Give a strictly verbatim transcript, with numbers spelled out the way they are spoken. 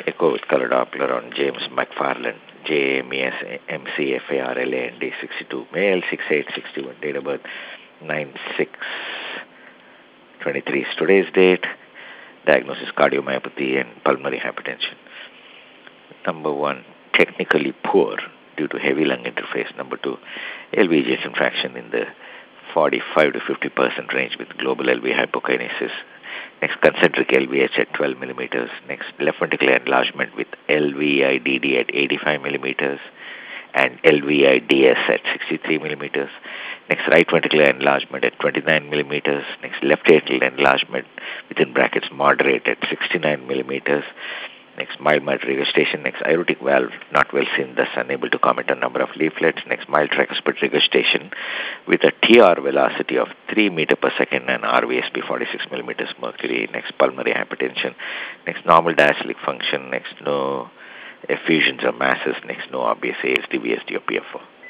Echo with color Doppler on James McFarland, J A M E S M C F A R L A N D sixty-two, male six eight sixty-one, date of birth nine six twenty-three is today's date, diagnosis cardiomyopathy and pulmonary hypertension. Number one, technically poor due to heavy lung interface. Number two, L V ejection fraction in the forty-five to fifty percent range with global L V hypokinesis. Next, concentric L V H at twelve millimeters. Next, left ventricular enlargement with L V I D D at eighty-five millimeters and L V I D S at sixty-three millimeters. Next, right ventricular enlargement at twenty-nine millimeters. Next, left atrial enlargement within brackets moderate at sixty-nine millimeters. Next, mild mitral regurgitation. Next, aortic valve not well seen, thus unable to comment on number of leaflets. Next, mild tricuspid regurgitation with a T R velocity of three meters per second and R V S P forty-six millimeters mercury. Next, pulmonary hypertension. Next, normal diastolic function. Next, no effusions or masses. Next, no obvious A S D, V S D or P F O.